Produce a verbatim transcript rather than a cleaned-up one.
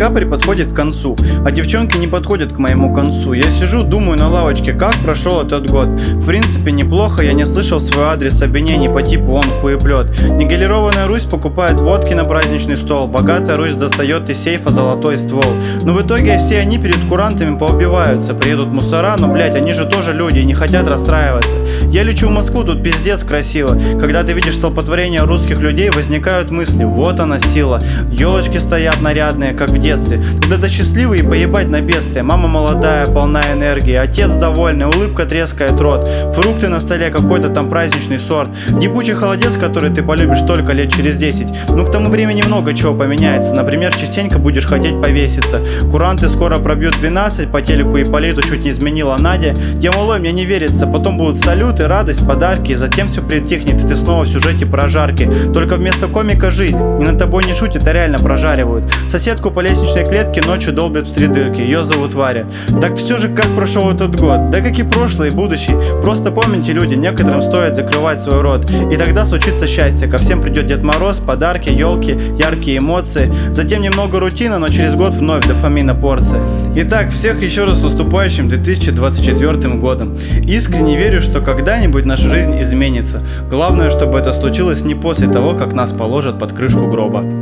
Декабрь подходит к концу, а девчонки не подходят к моему концу. Я сижу, думаю на лавочке, как прошел этот год. В принципе, неплохо, я не слышал в свой адрес обвинений по типу «он хуеплет». Нигилированная Русь покупает водки на праздничный стол, богатая Русь достает из сейфа золотой ствол. Но в итоге все они перед курантами поубиваются. Приедут мусора, но, блять, они же тоже люди и не хотят расстраиваться. Я лечу в Москву, тут пиздец красиво. Когда ты видишь столпотворение русских людей, возникают мысли: вот она сила. Елочки стоят нарядные, как в детстве. Тогда счастливый и поебать на бедствие. Мама молодая, полна энергии, отец довольный, улыбка трескает рот. Фрукты на столе, какой-то там праздничный сорт. Гибучий холодец, который ты полюбишь только лет через десять. Ну к тому времени много чего поменяется. Например, частенько будешь хотеть повеситься. Куранты скоро пробьют двенадцать, по телеку Ипполиту чуть не изменила Надя. Я малой, мне не верится, потом будут салюты, радость, подарки. И затем все притихнет, и ты снова в сюжете прожарки. Только вместо комика жизнь, и над тобой не шутят, а реально прожаривают. Соседку по лестничной клетке ночью долбят в три дырки, ее зовут Варя. Так все же как прошел этот год, да как и прошлый и будущий. Просто помните, люди, некоторым стоит закрывать свой рот. И тогда случится счастье, ко всем придет Дед Мороз, подарки, елки, яркие эмоции. Затем немного рутина, но через год вновь дофамина порция. Итак, всех еще раз с наступающим две тысячи двадцать четвёртым годом. Искренне верю, что когда-нибудь наша жизнь изменится. Главное, чтобы это случилось не после того, как нас положат под крышку гроба.